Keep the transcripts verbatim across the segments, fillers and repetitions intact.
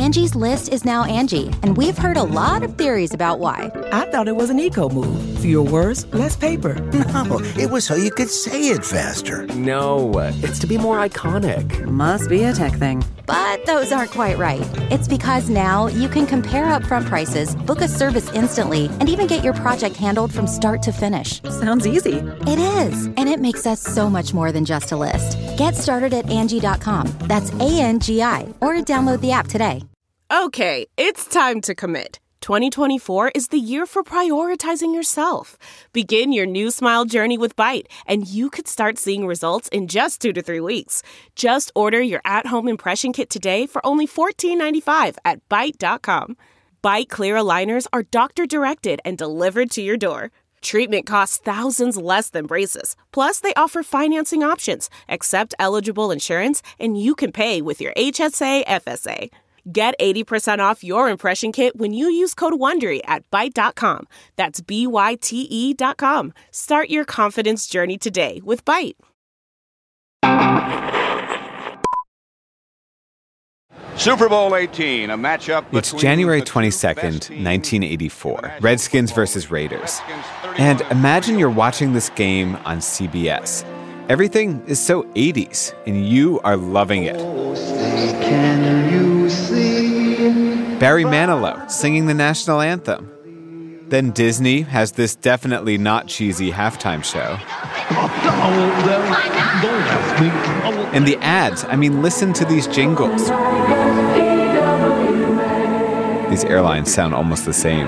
Angie's List is now Angie, and we've heard a lot of theories about why. I thought it was an eco move. Fewer words, less paper. No, it was so you could say it faster. No, it's to be more iconic. Must be a tech thing. But those aren't quite right. It's because now you can compare upfront prices, book a service instantly, and even get your project handled from start to finish. Sounds easy. It is, and it makes us so much more than just a list. Get started at Angie dot com. That's A N G I, or download the app today. Okay, it's time to commit. twenty twenty-four is the year for prioritizing yourself. Begin your new smile journey with Byte, and you could start seeing results in just two to three weeks. Just order your at-home impression kit today for only fourteen ninety-five at Byte dot com. Byte Clear aligners are doctor-directed and delivered to your door. Treatment costs thousands less than braces. Plus, they offer financing options, accept eligible insurance, and you can pay with your H S A F S A. Get eighty percent off your impression kit when you use code WONDERY at Byte dot com. That's B Y T E dot com. Start your confidence journey today with Byte. Super Bowl eighteen, a matchup. It's January twenty-second, nineteen eighty-four. Redskins versus Raiders. And imagine you're watching this game on C B S. Everything is so eighties, and you are loving it. Barry Manilow singing the national anthem. Then Disney has this definitely not cheesy halftime show. And the ads, I mean, listen to these jingles. These airlines sound almost the same.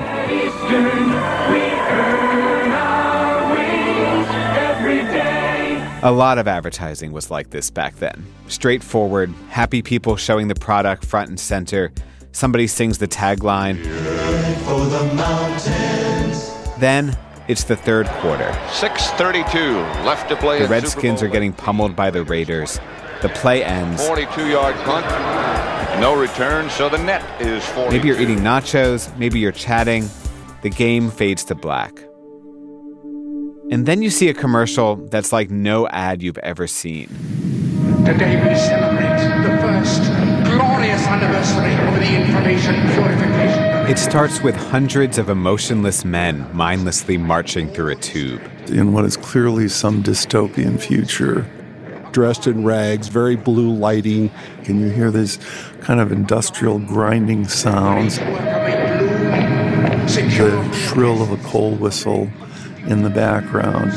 A lot of advertising was like this back then. Straightforward, happy people showing the product front and center. Somebody sings the tagline. For the mountains. Then it's the third quarter. six thirty-two left to play. The Redskins are getting pummeled by the Raiders. The play ends. forty-two-yard punt. No return, so the net is forty-two. Maybe you're eating nachos. Maybe you're chatting. The game fades to black. And then you see a commercial that's like no ad you've ever seen. Today we celebrate the first glorious anniversary of the information purification. It starts with hundreds of emotionless men mindlessly marching through a tube. In what is clearly some dystopian future. Dressed in rags, very blue lighting. Can you hear these kind of industrial grinding sounds? The shrill of a coal whistle in the background.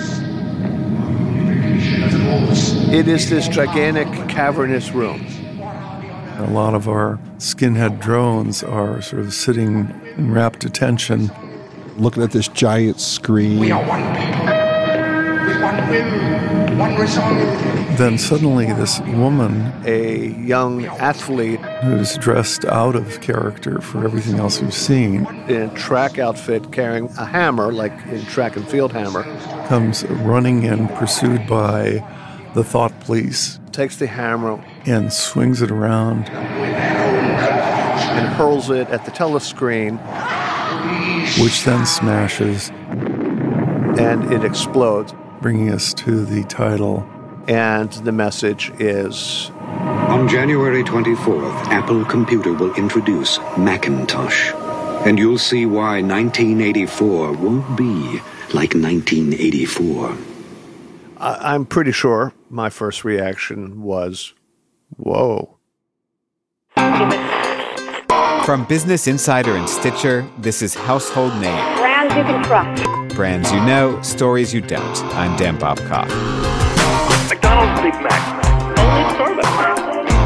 It is this gigantic cavernous room. A lot of our skinhead drones are sort of sitting in rapt attention, looking at this giant screen. We are one people, with one will, one resolve. Then suddenly this woman, a young athlete who's dressed out of character for everything else we've seen, in a track outfit carrying a hammer, like in track and field hammer, comes running in, pursued by the thought police, takes the hammer and swings it around and hurls it at the telescreen, which then smashes and it explodes, bringing us to the title. And the message is, on January twenty-fourth, Apple Computer will introduce Macintosh. And you'll see why nineteen eighty-four won't be like nineteen eighty-four. I- I'm pretty sure my first reaction was, whoa. From Business Insider and Stitcher, this is Household Name. Brands you can trust. Brands you know, stories you don't. I'm Dan Bobkoff. McDonald's Big Mac. Only Starbucks.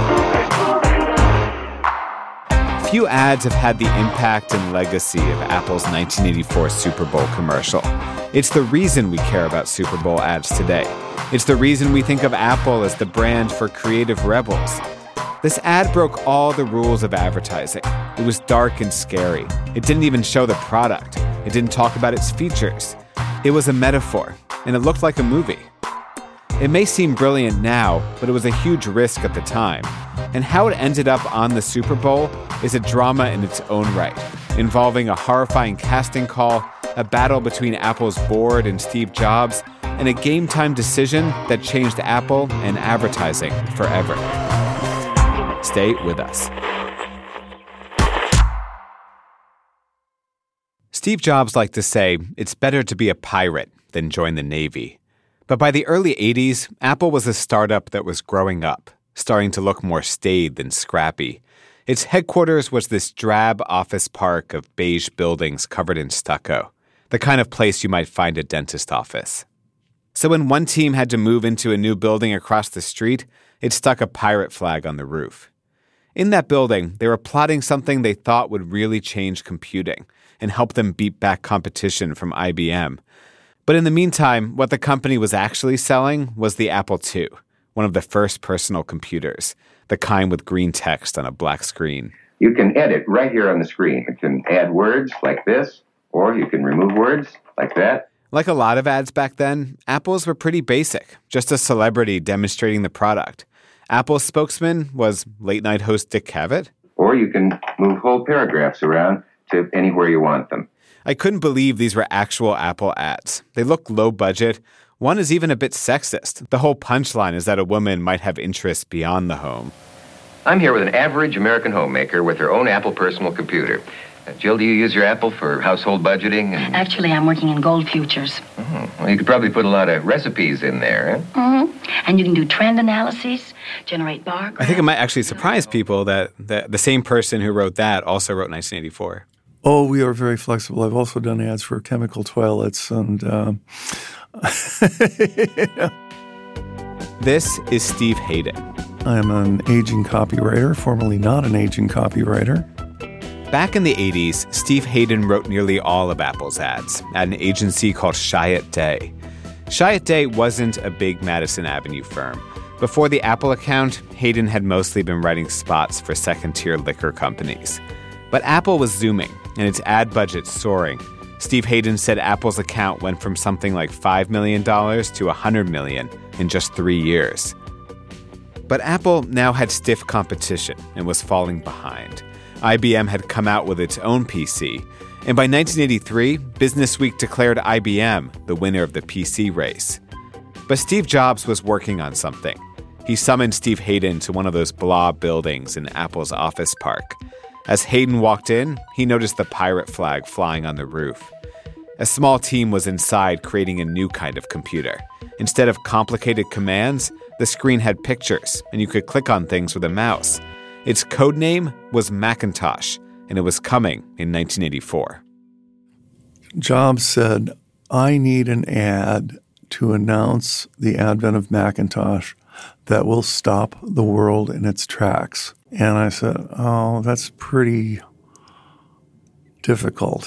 Few ads have had the impact and legacy of Apple's nineteen eighty-four Super Bowl commercial. It's the reason we care about Super Bowl ads today. It's the reason we think of Apple as the brand for creative rebels. This ad broke all the rules of advertising. It was dark and scary. It didn't even show the product. It didn't talk about its features. It was a metaphor, and it looked like a movie. It may seem brilliant now, but it was a huge risk at the time. And how it ended up on the Super Bowl is a drama in its own right, involving a horrifying casting call, a battle between Apple's board and Steve Jobs, and a game-time decision that changed Apple and advertising forever. Stay with us. Steve Jobs liked to say it's better to be a pirate than join the Navy. But by the early eighties, Apple was a startup that was growing up, starting to look more staid than scrappy. Its headquarters was this drab office park of beige buildings covered in stucco, the kind of place you might find a dentist office. So when one team had to move into a new building across the street, it stuck a pirate flag on the roof. In that building, they were plotting something they thought would really change computing and help them beat back competition from I B M. But in the meantime, what the company was actually selling was the Apple two, one of the first personal computers, the kind with green text on a black screen. You can edit right here on the screen. You can add words like this, or you can remove words like that. Like a lot of ads back then, Apple's were pretty basic, just a celebrity demonstrating the product. Apple's spokesman was late-night host Dick Cavett. Or you can move whole paragraphs around to anywhere you want them. I couldn't believe these were actual Apple ads. They looked low budget. One is even a bit sexist. The whole punchline is that a woman might have interests beyond the home. I'm here with an average American homemaker with her own Apple personal computer. Uh, Jill, do you use your Apple for household budgeting? And... Actually, I'm working in Gold Futures. Oh, well, you could probably put a lot of recipes in there, eh? Mm-hmm. And you can do trend analyses, generate bar graphs. I think it might actually surprise people that, that the same person who wrote that also wrote nineteen eighty-four. Oh, we are very flexible. I've also done ads for chemical toilets and... Uh, yeah. This is Steve Hayden. I am an aging copywriter, formerly not an aging copywriter. Back in the eighties, Steve Hayden wrote nearly all of Apple's ads at an agency called Chiat Day. Chiat Day wasn't a big Madison Avenue firm. Before the Apple account, Hayden had mostly been writing spots for second-tier liquor companies. But Apple was zooming, and its ad budget soaring. Steve Hayden said Apple's account went from something like five million dollars to one hundred million dollars in just three years. But Apple now had stiff competition and was falling behind. I B M had come out with its own P C, and by nineteen eighty-three, Business Week declared I B M the winner of the P C race. But Steve Jobs was working on something. He summoned Steve Hayden to one of those blah buildings in Apple's office park. As Hayden walked in, he noticed the pirate flag flying on the roof. A small team was inside creating a new kind of computer. Instead of complicated commands, the screen had pictures, and you could click on things with a mouse. Its code name was Macintosh, and it was coming in nineteen eighty-four. Jobs said, I need an ad to announce the advent of Macintosh that will stop the world in its tracks. And I said, oh, that's pretty difficult.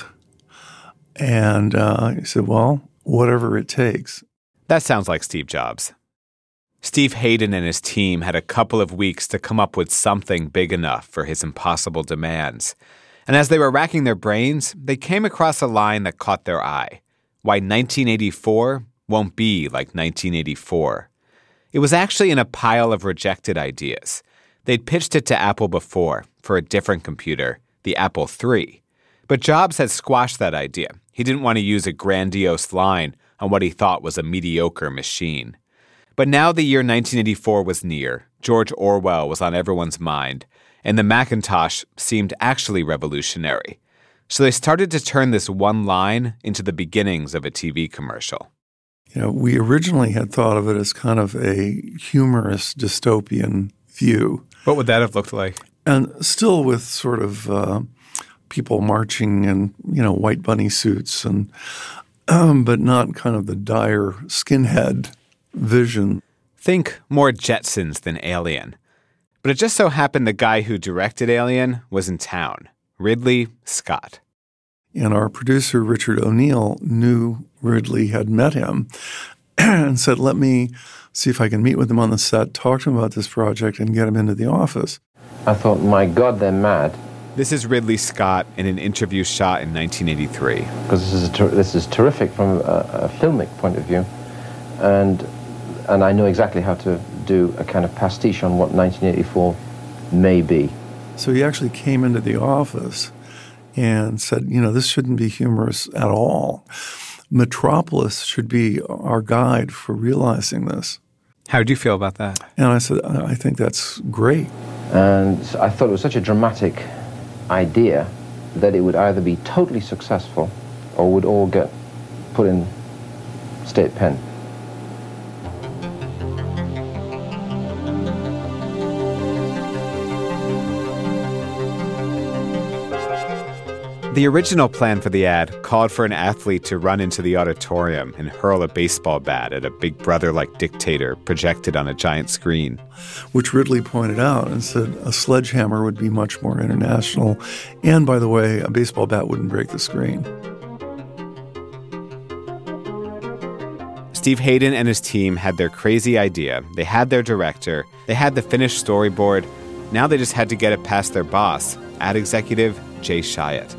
And uh, he said, well, whatever it takes. That sounds like Steve Jobs. Steve Hayden and his team had a couple of weeks to come up with something big enough for his impossible demands. And as they were racking their brains, they came across a line that caught their eye. Why nineteen eighty-four won't be like nineteen eighty-four. It was actually in a pile of rejected ideas. They'd pitched it to Apple before for a different computer, the Apple three. But Jobs had squashed that idea. He didn't want to use a grandiose line on what he thought was a mediocre machine. But now the year nineteen eighty-four was near, George Orwell was on everyone's mind, and the Macintosh seemed actually revolutionary. So they started to turn this one line into the beginnings of a T V commercial. You know, we originally had thought of it as kind of a humorous dystopian view. What would that have looked like? And still with sort of uh, people marching in, you know, white bunny suits, and um, but not kind of the dire skinhead vision. Think more Jetsons than Alien. But it just so happened the guy who directed Alien was in town, Ridley Scott. And our producer, Richard O'Neill, knew Ridley, had met him, and said, let me see if I can meet with him on the set, talk to him about this project, and get him into the office. I thought, my God, they're mad. This is Ridley Scott in an interview shot in nineteen eighty-three. Because this is ter- this is terrific from a, a filmic point of view, and and I know exactly how to do a kind of pastiche on what nineteen eighty-four may be. So he actually came into the office and said, you know, this shouldn't be humorous at all. Metropolis should be our guide for realizing this. How did you feel about that? And I said, I think that's great. And I thought it was such a dramatic idea that it would either be totally successful or would all get put in state pen. The original plan for the ad called for an athlete to run into the auditorium and hurl a baseball bat at a big brother-like dictator projected on a giant screen. Which Ridley pointed out and said a sledgehammer would be much more international. And, by the way, a baseball bat wouldn't break the screen. Steve Hayden and his team had their crazy idea. They had their director. They had the finished storyboard. Now they just had to get it past their boss, ad executive Jay Chiat.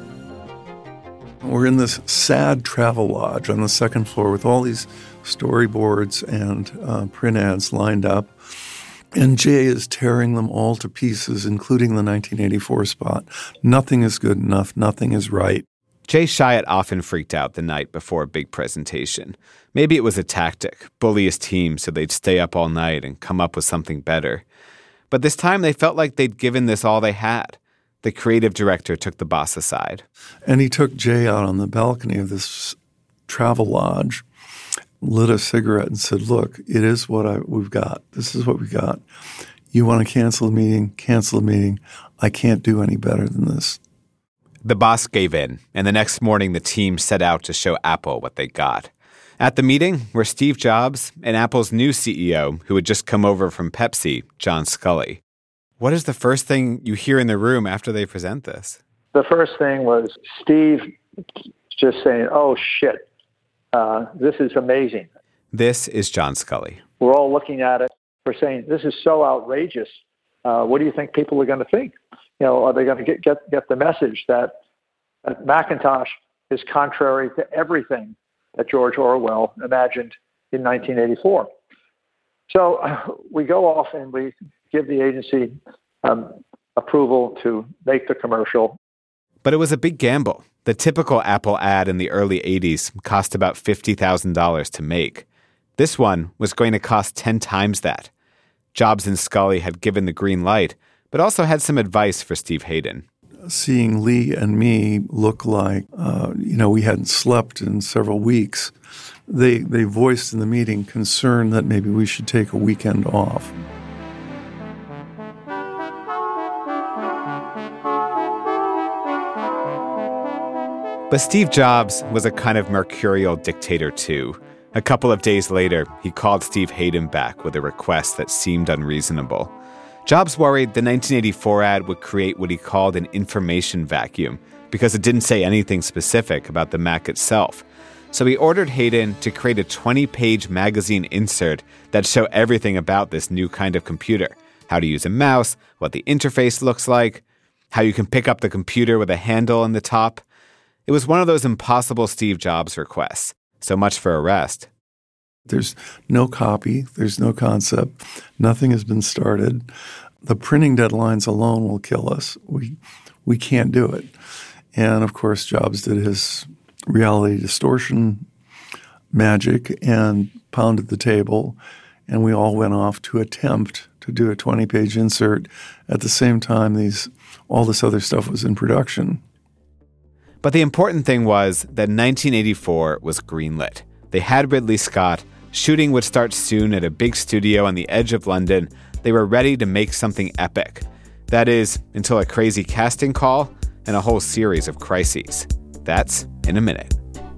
We're in this sad travel lodge on the second floor with all these storyboards and uh, print ads lined up. And Jay is tearing them all to pieces, including the nineteen eighty-four spot. Nothing is good enough. Nothing is right. Jay Chiat often freaked out the night before a big presentation. Maybe it was a tactic, bully his team so they'd stay up all night and come up with something better. But this time they felt like they'd given this all they had. The creative director took the boss aside. And he took Jay out on the balcony of this travel lodge, lit a cigarette and said, look, it is what I, we've got. This is what we got. You want to cancel the meeting? Cancel the meeting. I can't do any better than this. The boss gave in, and the next morning the team set out to show Apple what they got. At the meeting were Steve Jobs and Apple's new C E O, who had just come over from Pepsi, John Sculley. What is the first thing you hear in the room after they present this? The first thing was Steve just saying, oh, shit, uh, this is amazing. This is John Sculley. We're all looking at it. We're saying, this is so outrageous. Uh, what do you think people are going to think? You know, are they going to get, get, get the message that, that Macintosh is contrary to everything that George Orwell imagined in nineteen eighty-four? So uh, we go off and we give the agency um, approval to make the commercial. But it was a big gamble. The typical Apple ad in the early eighties cost about fifty thousand dollars to make. This one was going to cost ten times that. Jobs and Sculley had given the green light, but also had some advice for Steve Hayden. Seeing Lee and me look like, uh, you know, we hadn't slept in several weeks, they they voiced in the meeting concern that maybe we should take a weekend off. But Steve Jobs was a kind of mercurial dictator too. A couple of days later, he called Steve Hayden back with a request that seemed unreasonable. Jobs worried the nineteen eighty-four ad would create what he called an information vacuum because it didn't say anything specific about the Mac itself. So he ordered Hayden to create a twenty-page magazine insert that showed everything about this new kind of computer, how to use a mouse, what the interface looks like, how you can pick up the computer with a handle on the top. It was one of those impossible Steve Jobs requests. So much for a rest. There's no copy. There's no concept. Nothing has been started. The printing deadlines alone will kill us. We we can't do it. And, of course, Jobs did his reality distortion magic and pounded the table, and we all went off to attempt to do a twenty-page insert. At the same time, these all this other stuff was in production. But the important thing was that nineteen eighty-four was greenlit. They had Ridley Scott. Shooting would start soon at a big studio on the edge of London. They were ready to make something epic. That is, until a crazy casting call and a whole series of crises. That's in a minute.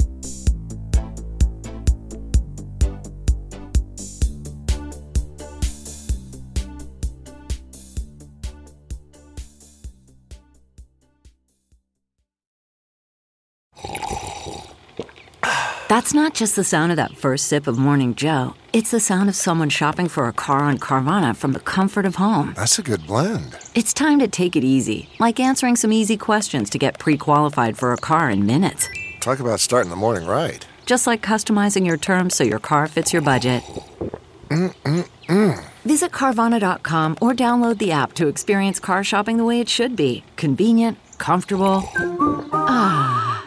That's not just the sound of that first sip of Morning Joe. It's the sound of someone shopping for a car on Carvana from the comfort of home. That's a good blend. It's time to take it easy, like answering some easy questions to get pre-qualified for a car in minutes. Talk about starting the morning right. Just like customizing your terms so your car fits your budget. Mm-mm-mm. Visit Carvana dot com or download the app to experience car shopping the way it should be. Convenient, comfortable. Ah.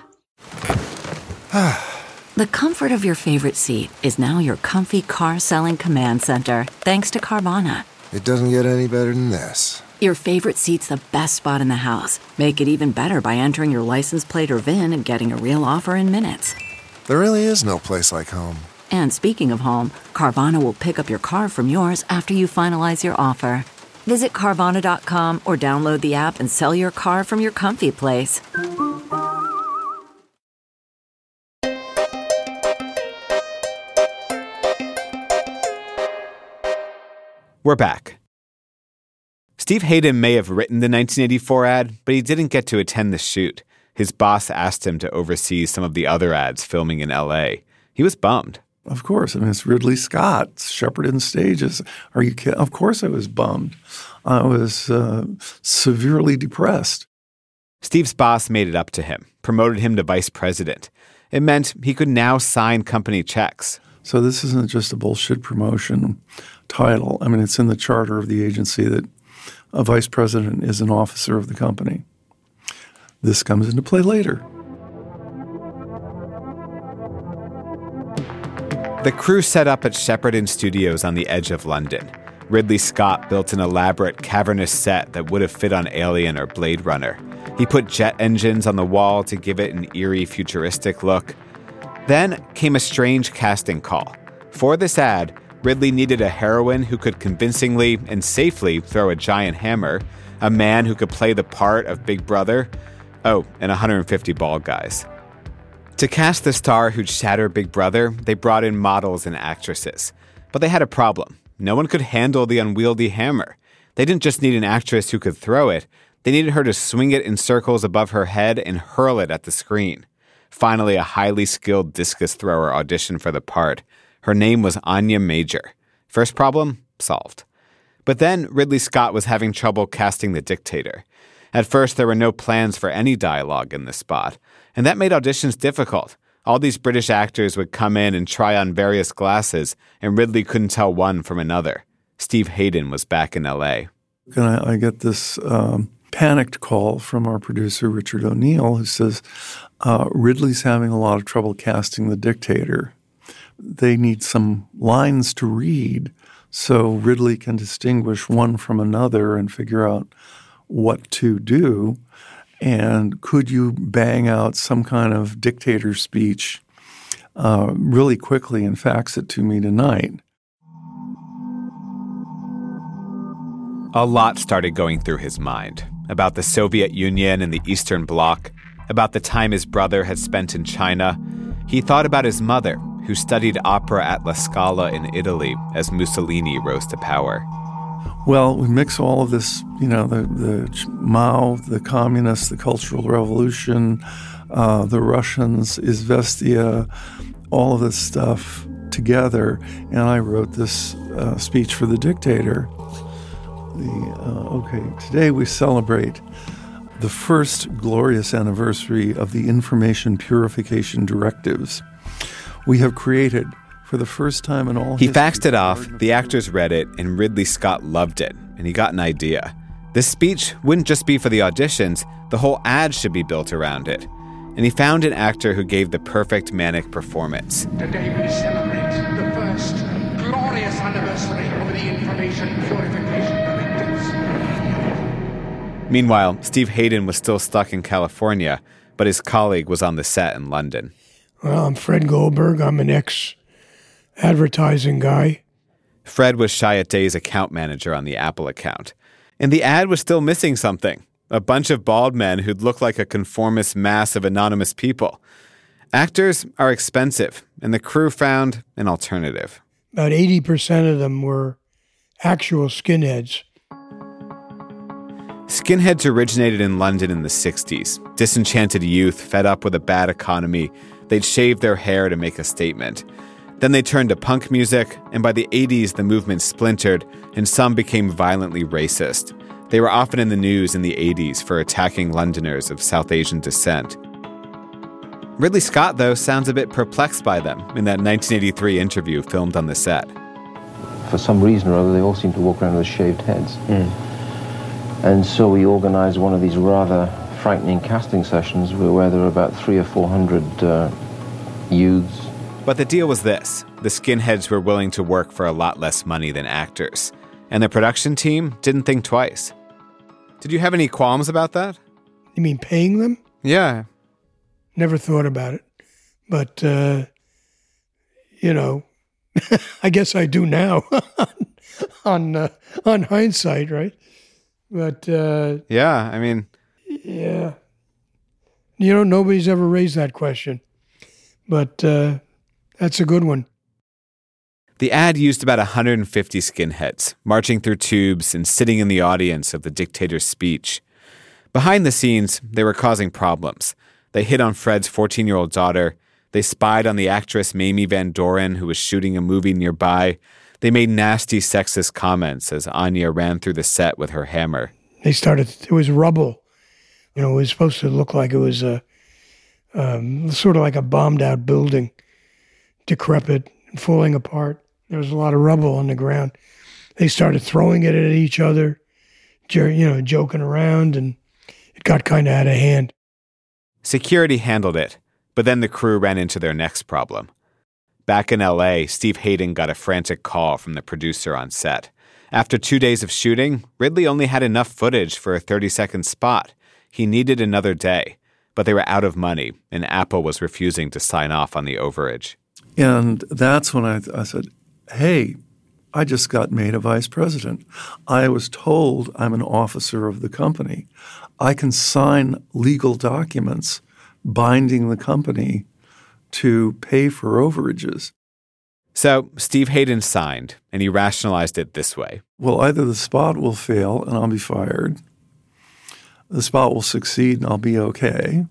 The comfort of your favorite seat is now your comfy car selling command center, thanks to Carvana. It doesn't get any better than this. Your favorite seat's the best spot in the house. Make it even better by entering your license plate or V I N and getting a real offer in minutes. There really is no place like home. And speaking of home, Carvana will pick up your car from yours after you finalize your offer. Visit Carvana dot com or download the app and sell your car from your comfy place. We're back. Steve Hayden may have written the nineteen eighty-four ad, but he didn't get to attend the shoot. His boss asked him to oversee some of the other ads filming in L A. He was bummed. Of course. I mean, it's Ridley Scott, Shepherd in Stages. Are you kidding? Of course I was bummed. I was uh, severely depressed. Steve's boss made it up to him, promoted him to vice president. It meant he could now sign company checks. So this isn't just a bullshit promotion title. I mean, it's in the charter of the agency that a vice president is an officer of the company. This comes into play later. The crew set up at Shepperton Studios on the edge of London. Ridley Scott built an elaborate cavernous set that would have fit on Alien or Blade Runner. He put jet engines on the wall to give it an eerie, futuristic look. Then came a strange casting call. For this ad, Ridley needed a heroine who could convincingly and safely throw a giant hammer, a man who could play the part of Big Brother, oh, and one hundred fifty bald guys. To cast the star who'd shatter Big Brother, they brought in models and actresses. But they had a problem. No one could handle the unwieldy hammer. They didn't just need an actress who could throw it. They needed her to swing it in circles above her head and hurl it at the screen. Finally, a highly skilled discus thrower auditioned for the part. Her name was Anya Major. First problem? Solved. But then Ridley Scott was having trouble casting the dictator. At first, there were no plans for any dialogue in the spot, and that made auditions difficult. All these British actors would come in and try on various glasses, and Ridley couldn't tell one from another. Steve Hayden was back in L A. And I, I get this um, panicked call from our producer, Richard O'Neill, who says, uh, Ridley's having a lot of trouble casting the dictator. They need some lines to read so Ridley can distinguish one from another and figure out what to do. And could you bang out some kind of dictator speech uh, really quickly and fax it to me tonight? A lot started going through his mind about the Soviet Union and the Eastern Bloc, about the time his brother had spent in China. He thought about his mother, who studied opera at La Scala in Italy as Mussolini rose to power. Well, we mix all of this, you know, the, the Mao, the communists, the Cultural Revolution, uh, the Russians, Izvestia, all of this stuff together, and I wrote this uh, speech for the dictator. The, uh, okay, today we celebrate the first glorious anniversary of the Information Purification Directives. We have created, for the first time in all He history, faxed it off, the actors read it, and Ridley Scott loved it, and he got an idea. This speech wouldn't just be for the auditions, the whole ad should be built around it. And he found an actor who gave the perfect manic performance. Today we celebrate the first glorious anniversary of the Information Purification Directives. Meanwhile, Steve Hayden was still stuck in California, but his colleague was on the set in London. Well, I'm Fred Goldberg. I'm an ex-advertising guy. Fred was Chiat Day's account manager on the Apple account. And the ad was still missing something. A bunch of bald men who'd look like a conformist mass of anonymous people. Actors are expensive, and the crew found an alternative. About eighty percent of them were actual skinheads. Skinheads originated in London in the sixties. Disenchanted youth fed up with a bad economy. They'd shave their hair to make a statement. Then they turned to punk music, and by the eighties, the movement splintered, and some became violently racist. They were often in the news in the eighties for attacking Londoners of South Asian descent. Ridley Scott, though, sounds a bit perplexed by them in that nineteen eighty-three interview filmed on the set. For some reason or other, they all seem to walk around with shaved heads. Mm. And so we organized one of these rather frightening casting sessions where there were about three or four hundred uh, youths. But the deal was this. The skinheads were willing to work for a lot less money than actors. And the production team didn't think twice. Did you have any qualms about that? You mean paying them? Yeah. Never thought about it. But, uh, you know, I guess I do now on uh, on hindsight, right? But, uh, yeah, I mean... Yeah. You know, nobody's ever raised that question. But uh, that's a good one. The ad used about one hundred fifty skinheads, marching through tubes and sitting in the audience of the dictator's speech. Behind the scenes, they were causing problems. They hit on Fred's fourteen-year-old daughter. They spied on the actress Mamie Van Doren, who was shooting a movie nearby. They made nasty sexist comments as Anya ran through the set with her hammer. They started, it was rubble. You know, it was supposed to look like it was a, um, sort of like a bombed-out building, decrepit and falling apart. There was a lot of rubble on the ground. They started throwing it at each other, you know, joking around, and it got kind of out of hand. Security handled it, but then the crew ran into their next problem. Back in L A, Steve Hayden got a frantic call from the producer on set. After two days of shooting, Ridley only had enough footage for a thirty-second spot. He needed another day, but they were out of money, and Apple was refusing to sign off on the overage. And that's when I, I said, hey, I just got made a vice president. I was told I'm an officer of the company. I can sign legal documents binding the company to pay for overages. So Steve Hayden signed, and he rationalized it this way. Well, either the spot will fail and I'll be fired. The spot will succeed and I'll be okay.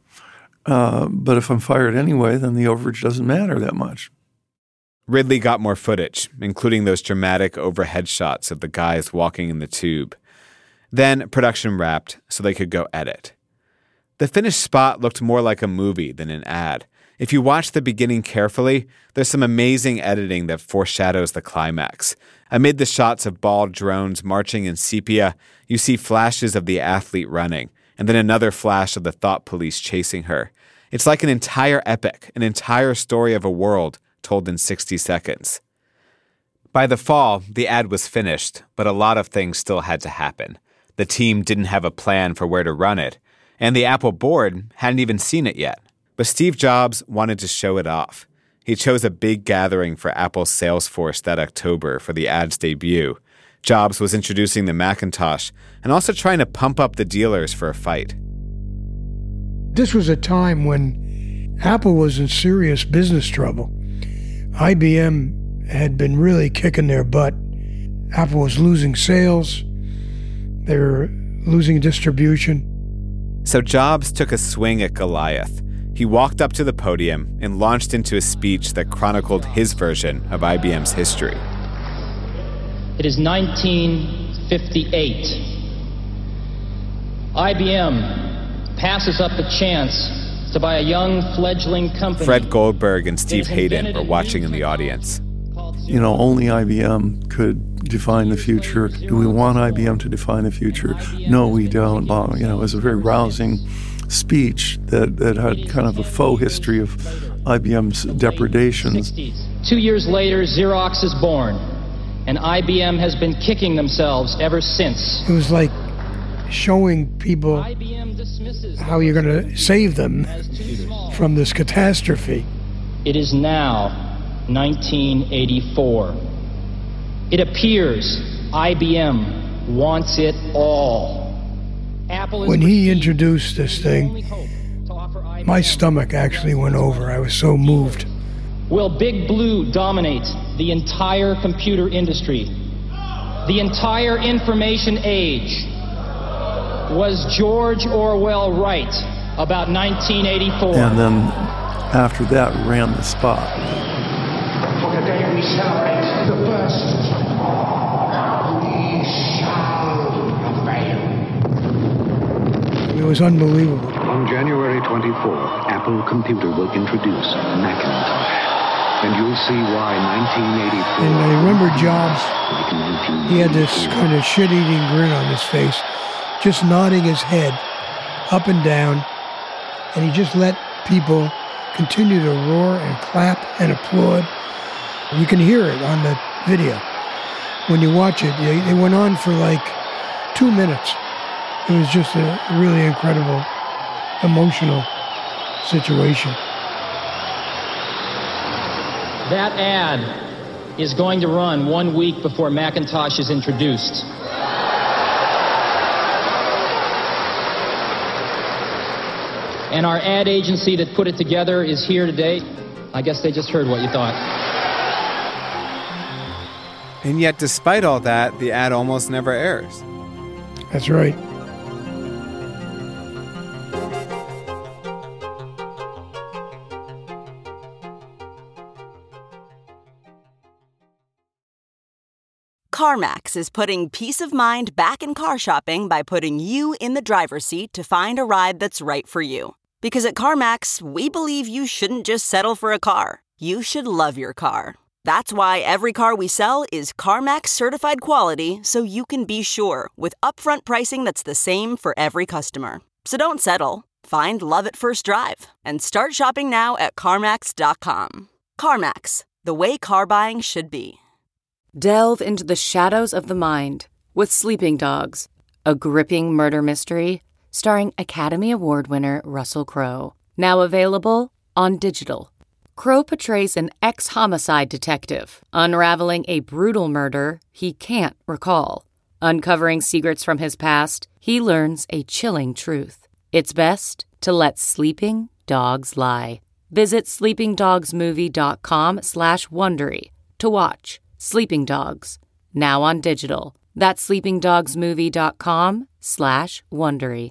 Uh, but if I'm fired anyway, then the overage doesn't matter that much. Ridley got more footage, including those dramatic overhead shots of the guys walking in the tube. Then production wrapped so they could go edit. The finished spot looked more like a movie than an ad. If you watch the beginning carefully, there's some amazing editing that foreshadows the climax. Amid the shots of bald drones marching in sepia, you see flashes of the athlete running, and then another flash of the thought police chasing her. It's like an entire epic, an entire story of a world told in sixty seconds. By the fall, the ad was finished, but a lot of things still had to happen. The team didn't have a plan for where to run it, and the Apple board hadn't even seen it yet. But Steve Jobs wanted to show it off. He chose a big gathering for Apple's sales force that October for the ad's debut. Jobs was introducing the Macintosh and also trying to pump up the dealers for a fight. This was a time when Apple was in serious business trouble. I B M had been really kicking their butt. Apple was losing sales. They were losing distribution. So Jobs took a swing at Goliath. He walked up to the podium and launched into a speech that chronicled his version of I B M's history. It is nineteen fifty-eight. I B M passes up a chance to buy a young fledgling company. Fred Goldberg and Steve Hayden were watching in the audience. You know, only I B M could define the future. Do we want I B M to define the future? No, we don't. Uh, you know, it was a very rousing speech that, that had kind of a faux history of I B M's depredations. Two years later, Xerox is born, and I B M has been kicking themselves ever since. It was like showing people how you're going to save them from this catastrophe. It is now nineteen eighty-four. It appears I B M wants it all. When he introduced this thing, my stomach actually went over. I was so moved. Will Big Blue dominate the entire computer industry? The entire information age? Was George Orwell right about nineteen eighty-four? And then after that ran the spot. For today we celebrate the first. We shall prevail. It was unbelievable. On January twenty-fourth, Apple Computer will introduce Macintosh. And you'll see why nineteen eighty-four... And I remember Jobs, he had this kind of shit-eating grin on his face, just nodding his head up and down, and he just let people continue to roar and clap and applaud. You can hear it on the video. When you watch it, it went on for like two minutes. It was just a really incredible, emotional situation. That ad is going to run one week before Macintosh is introduced. And our ad agency that put it together is here today. I guess they just heard what you thought. And yet, despite all that, the ad almost never airs. That's right. CarMax is putting peace of mind back in car shopping by putting you in the driver's seat to find a ride that's right for you. Because at CarMax, we believe you shouldn't just settle for a car. You should love your car. That's why every car we sell is CarMax certified quality, so you can be sure with upfront pricing that's the same for every customer. So don't settle. Find love at first drive and start shopping now at CarMax dot com. CarMax, the way car buying should be. Delve into the shadows of the mind with Sleeping Dogs, a gripping murder mystery starring Academy Award winner Russell Crowe. Now available on digital. Crowe portrays an ex-homicide detective unraveling a brutal murder he can't recall. Uncovering secrets from his past, he learns a chilling truth. It's best to let sleeping dogs lie. Visit sleepingdogsmovie.com slash Wondery to watch Sleeping Dogs, now on digital. That's sleepingdogsmovie.com slash Wondery.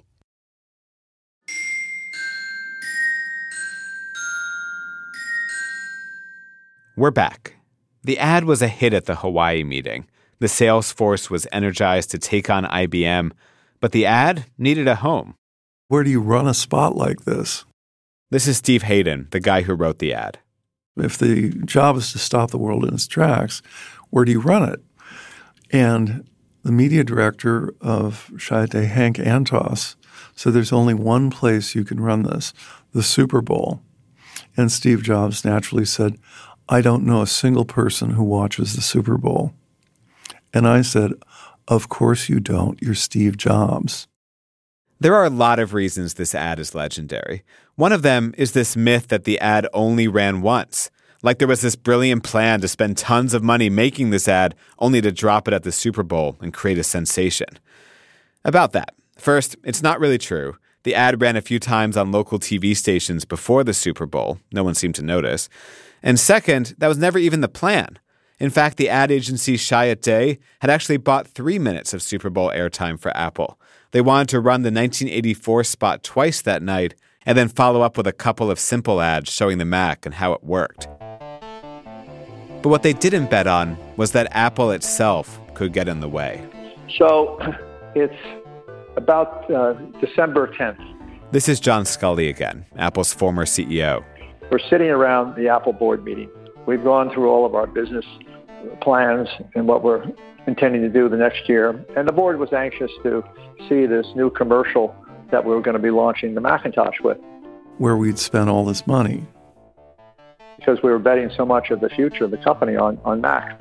We're back. The ad was a hit at the Hawaii meeting. The sales force was energized to take on I B M, but the ad needed a home. Where do you run a spot like this? This is Steve Hayden, the guy who wrote the ad. If the job is to stop the world in its tracks, where do you run it? And the media director of Chiat/Day, Hank Antos, said there's only one place you can run this, the Super Bowl. And Steve Jobs naturally said, I don't know a single person who watches the Super Bowl. And I said, of course you don't. You're Steve Jobs. There are a lot of reasons this ad is legendary. One of them is this myth that the ad only ran once. Like there was this brilliant plan to spend tons of money making this ad only to drop it at the Super Bowl and create a sensation. About that, first, it's not really true. The ad ran a few times on local T V stations before the Super Bowl. No one seemed to notice. And second, that was never even the plan. In fact, the ad agency Chiat/Day had actually bought three minutes of Super Bowl airtime for Apple. They wanted to run the nineteen eighty-four spot twice that night and then follow up with a couple of simple ads showing the Mac and how it worked. But what they didn't bet on was that Apple itself could get in the way. So it's about uh, December tenth. This is John Sculley again, Apple's former C E O. We're sitting around the Apple board meeting. We've gone through all of our business plans and what we're intending to do the next year. And the board was anxious to see this new commercial that we were going to be launching the Macintosh with. Where we'd spent all this money. Because we were betting so much of the future of the company on, on Mac.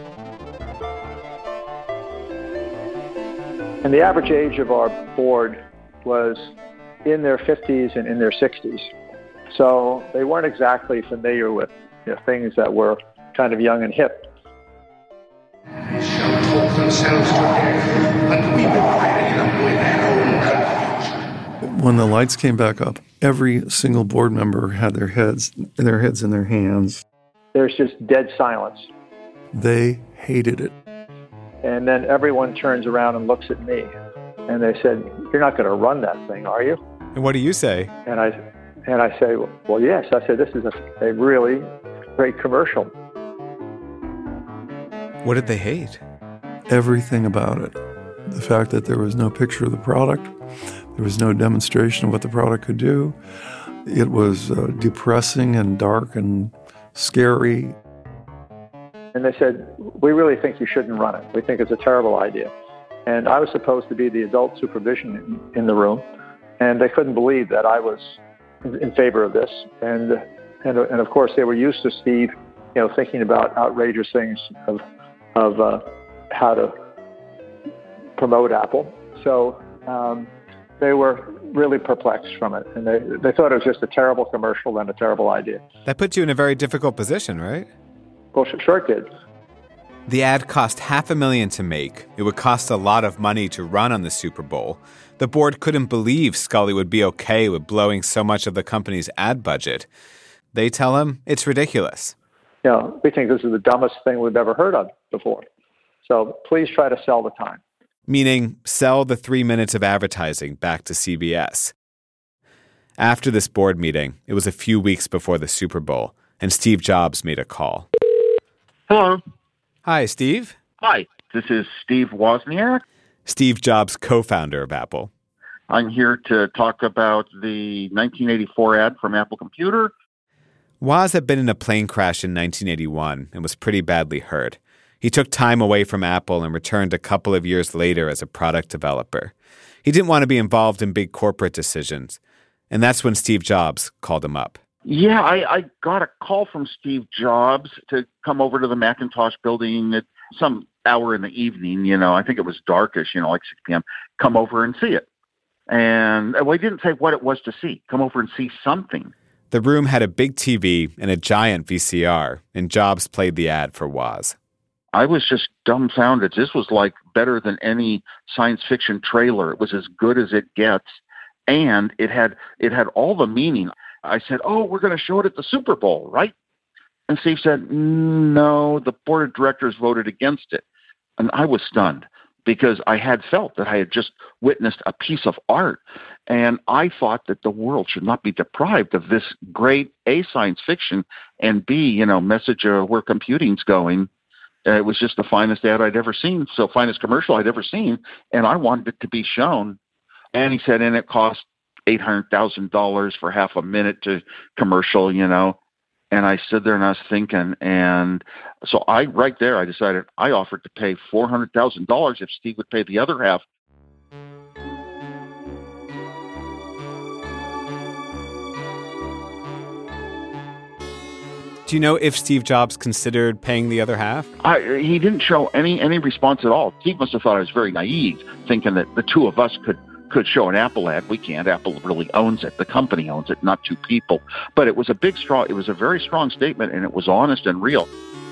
And the average age of our board was in their fifties and in their sixties. So they weren't exactly familiar with you know, things that were kind of young and hip. They shall talk themselves to death, and we will bury them with their own confusion. When the lights came back up, every single board member had their heads, their heads in their hands. There's just dead silence. They hated it. And then everyone turns around and looks at me, and they said, "You're not going to run that thing, are you?" And what do you say? And I, and I say, "Well, yes." I said, "This is a, a really great commercial." What did they hate? Everything about it. The fact that there was no picture of the product, there was no demonstration of what the product could do. It was uh, depressing and dark and scary. And they said, "We really think you shouldn't run it. We think it's a terrible idea." And I was supposed to be the adult supervision in, in the room, and they couldn't believe that I was in, in favor of this. And, and and of course, they were used to Steve, you know, thinking about outrageous things of of uh, how to promote Apple. So um, they were really perplexed from it. And they, they thought it was just a terrible commercial and a terrible idea. That puts you in a very difficult position, right? Well, sure it did. The ad cost half a million to make. It would cost a lot of money to run on the Super Bowl. The board couldn't believe Scully would be okay with blowing so much of the company's ad budget. They tell him it's ridiculous. You know, we think this is the dumbest thing we've ever heard of before. So please try to sell the time. Meaning, sell the three minutes of advertising back to C B S. After this board meeting, it was a few weeks before the Super Bowl, and Steve Jobs made a call. Hello. Hi, Steve. Hi, this is Steve Wozniak. Steve Jobs, co-founder of Apple. I'm here to talk about the nineteen eighty-four ad from Apple Computer. Woz had been in a plane crash in nineteen eighty-one and was pretty badly hurt. He took time away from Apple and returned a couple of years later as a product developer. He didn't want to be involved in big corporate decisions, and that's when Steve Jobs called him up. Yeah, I, I got a call from Steve Jobs to come over to the Macintosh building at some hour in the evening. You know, I think it was darkish, you know, like six p.m. Come over and see it. And well, he didn't say what it was to see. Come over and see something. The room had a big T V and a giant V C R, and Jobs played the ad for Woz. I was just dumbfounded. This was like better than any science fiction trailer. It was as good as it gets. And it had it had all the meaning. I said, oh, we're going to show it at the Super Bowl, right? And Steve said, no, the board of directors voted against it. And I was stunned because I had felt that I had just witnessed a piece of art. And I thought that the world should not be deprived of this great A, science fiction, and B, you know, message of where computing's going. Uh, it was just the finest ad I'd ever seen, so finest commercial I'd ever seen, and I wanted it to be shown. And he said, and it cost eight hundred thousand dollars for half a minute to commercial, you know. And I stood there and I was thinking, and so I, right there, I decided I offered to pay four hundred thousand dollars if Steve would pay the other half. Do you know if Steve Jobs considered paying the other half? I, he didn't show any any response at all. Steve must have thought I was very naive, thinking that the two of us could could show an Apple ad. We can't. Apple really owns it. The company owns it, not two people. But it was a big, strong, it was a very strong statement, and it was honest and real.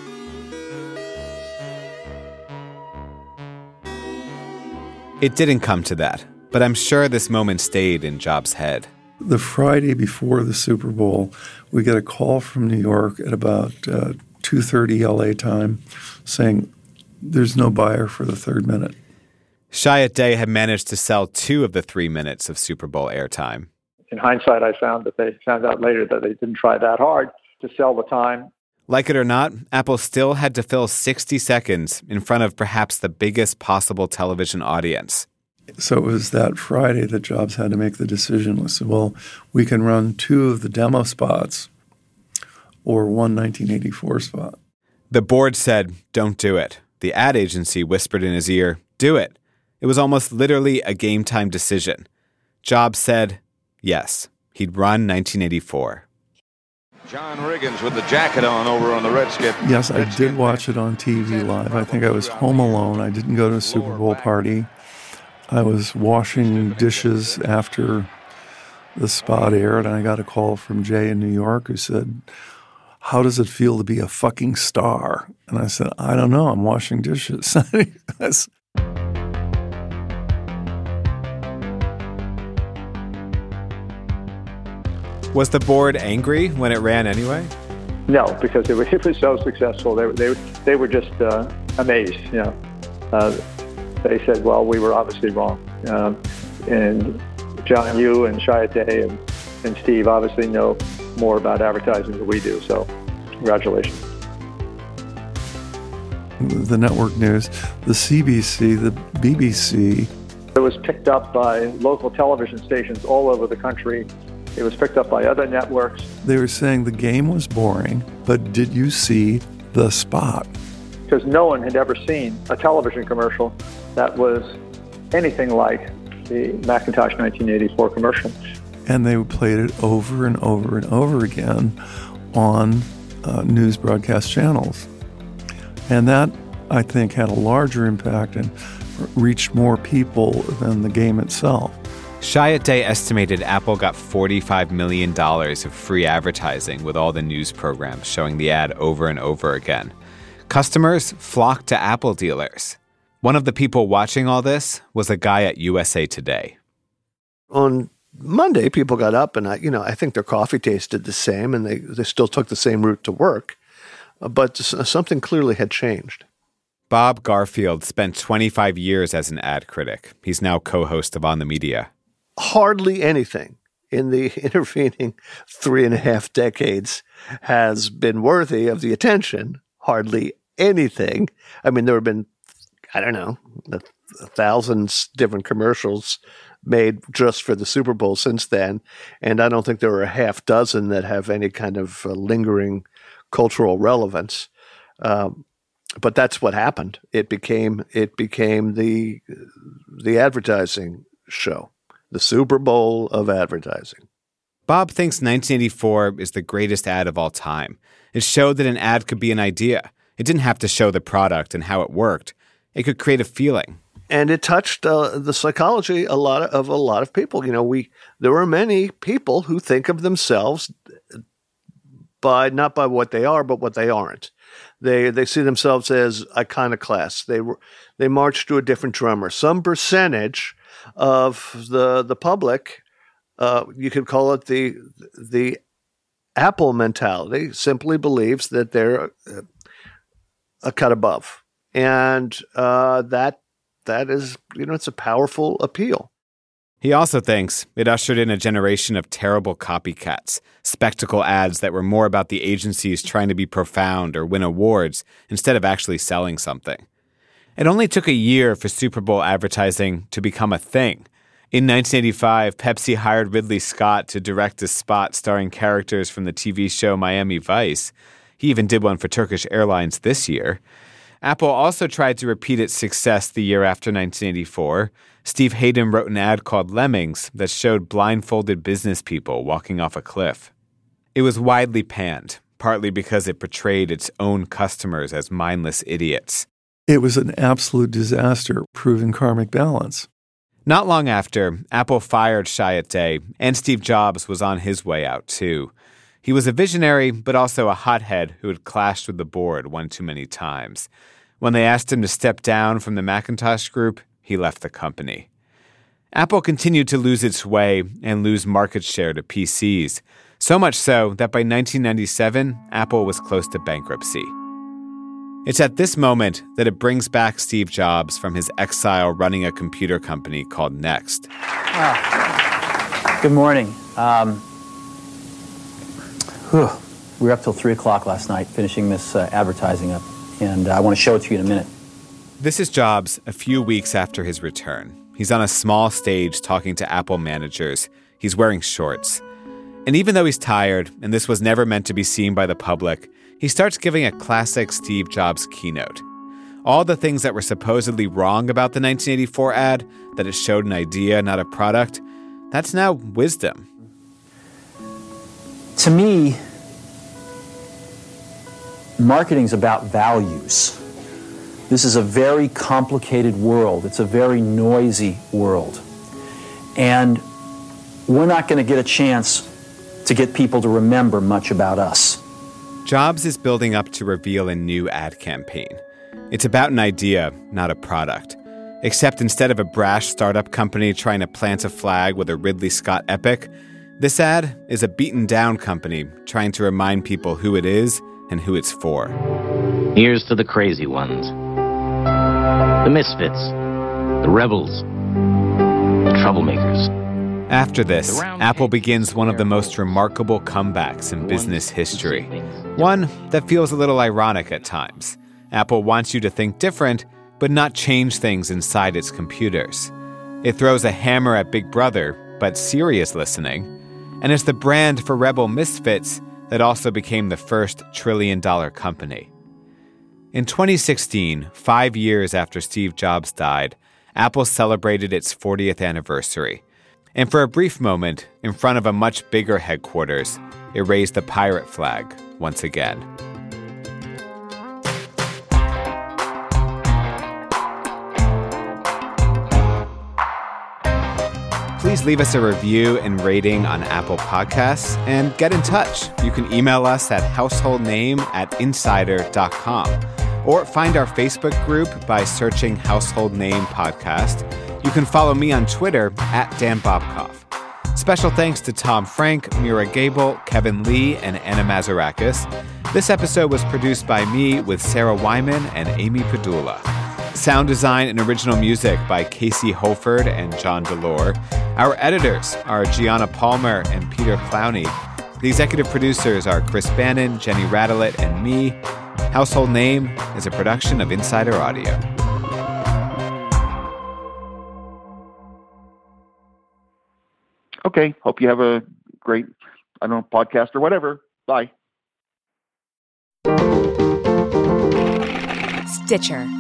It didn't come to that, but I'm sure this moment stayed in Jobs' head. The Friday before the Super Bowl, we get a call from New York at about uh, two thirty L A time saying there's no buyer for the third minute. Chiat Day had managed to sell two of the three minutes of Super Bowl airtime. In hindsight, I found that they found out later that they didn't try that hard to sell the time. Like it or not, Apple still had to fill sixty seconds in front of perhaps the biggest possible television audience. So it was that Friday that Jobs had to make the decision. We said, well, we can run two of the demo spots or one nineteen eighty-four spot. The board said, don't do it. The ad agency whispered in his ear, do it. It was almost literally a game time decision. Jobs said, yes, he'd run nineteen eighty-four. John Riggins with the jacket on over on the Redskin. Yes, I did watch it on T V live. I think I was home alone. I didn't go to a Super Bowl party. I was washing dishes after the spot aired, and I got a call from Jay in New York who said, how does it feel to be a fucking star? And I said, I don't know. I'm washing dishes. Was the board angry when it ran anyway? No, because it was, it was so successful. They, they, they were just uh, amazed, you know. Uh, they said, well, we were obviously wrong. Um, and John, you and Chiat Day and, and Steve obviously know more about advertising than we do, so congratulations. The network news, the C B C, the B B C. It was picked up by local television stations all over the country. It was picked up by other networks. They were saying the game was boring, but did you see the spot? Because no one had ever seen a television commercial that was anything like the Macintosh nineteen eighty-four commercial. And they played it over and over and over again on uh, news broadcast channels. And that, I think, had a larger impact and reached more people than the game itself. Chiat Day estimated Apple got forty-five million dollars of free advertising with all the news programs showing the ad over and over again. Customers flocked to Apple dealers. One of the people watching all this was a guy at U S A Today. On Monday, people got up, and I, you know, I think their coffee tasted the same, and they, they still took the same route to work. Uh, but something clearly had changed. Bob Garfield spent twenty-five years as an ad critic. He's now co-host of On the Media. Hardly anything in the intervening three and a half decades has been worthy of the attention. Hardly anything. I mean, there have been, I don't know, thousands different commercials made just for the Super Bowl since then, and I don't think there are a half dozen that have any kind of uh, lingering cultural relevance. Um, but that's what happened. It became it became the the advertising show, the Super Bowl of advertising. Bob thinks nineteen eighty-four is the greatest ad of all time. It showed that an ad could be an idea. It didn't have to show the product and how it worked. It could create a feeling. And it touched uh, the psychology a lot of, of a lot of people. You know, we there are many people who think of themselves by not by what they are, but what they aren't. They they see themselves as iconoclasts. They they march to a different drummer. Some percentage of the the public, uh, you could call it the the Apple mentality, simply believes that they're a cut above, and uh, that. That is, you know, it's a powerful appeal. He also thinks it ushered in a generation of terrible copycats, spectacle ads that were more about the agencies trying to be profound or win awards instead of actually selling something. It only took a year for Super Bowl advertising to become a thing. In nineteen eighty-five, Pepsi hired Ridley Scott to direct a spot starring characters from the T V show Miami Vice. He even did one for Turkish Airlines this year. Apple also tried to repeat its success the year after nineteen eighty-four. Steve Hayden wrote an ad called Lemmings that showed blindfolded business people walking off a cliff. It was widely panned, partly because it portrayed its own customers as mindless idiots. It was an absolute disaster, proving karmic balance. Not long after, Apple fired Chiat Day, and Steve Jobs was on his way out too. He was a visionary, but also a hothead who had clashed with the board one too many times. When they asked him to step down from the Macintosh group, he left the company. Apple continued to lose its way and lose market share to P Cs, so much so that by nineteen ninety-seven, Apple was close to bankruptcy. It's at this moment that it brings back Steve Jobs from his exile running a computer company called Next. Ah. Good morning. Um, whew. We were up till three o'clock last night finishing this uh, advertising up, and uh, I want to show it to you in a minute. This is Jobs a few weeks after his return. He's on a small stage talking to Apple managers. He's wearing shorts. And even though he's tired, and this was never meant to be seen by the public, he starts giving a classic Steve Jobs keynote. All the things that were supposedly wrong about the nineteen eighty-four ad, that it showed an idea, not a product, that's now wisdom. To me, marketing's about values. This is a very complicated world. It's a very noisy world. And we're not going to get a chance to get people to remember much about us. Jobs is building up to reveal a new ad campaign. It's about an idea, not a product. Except instead of a brash startup company trying to plant a flag with a Ridley Scott epic, this ad is a beaten-down company trying to remind people who it is and who it's for. Here's to the crazy ones. The misfits. The rebels. The troublemakers. After this, Apple begins one of the most remarkable comebacks in business history. One that feels a little ironic at times. Apple wants you to think different, but not change things inside its computers. It throws a hammer at Big Brother, but serious listening. And it's the brand for rebel misfits that also became the first trillion-dollar company. In twenty sixteen, five years after Steve Jobs died, Apple celebrated its fortieth anniversary. And for a brief moment, in front of a much bigger headquarters, it raised the pirate flag once again. Please leave us a review and rating on Apple Podcasts and get in touch. You can email us at householdname at insider dot com or find our Facebook group by searching Household Name Podcast. You can follow me on Twitter at Dan Bobkoff. Special thanks to Tom Frank, Mira Gable, Kevin Lee, and Anna Mazarakis. This episode was produced by me with Sarah Wyman and Amy Padula. Sound design and original music by Casey Holford and John Delore. Our editors are Gianna Palmer and Peter Clowney. The executive producers are Chris Bannon, Jenny Radelet, and me. Household Name is a production of Insider Audio. Okay. Hope you have a great, I don't know, podcast or whatever. Bye. Stitcher.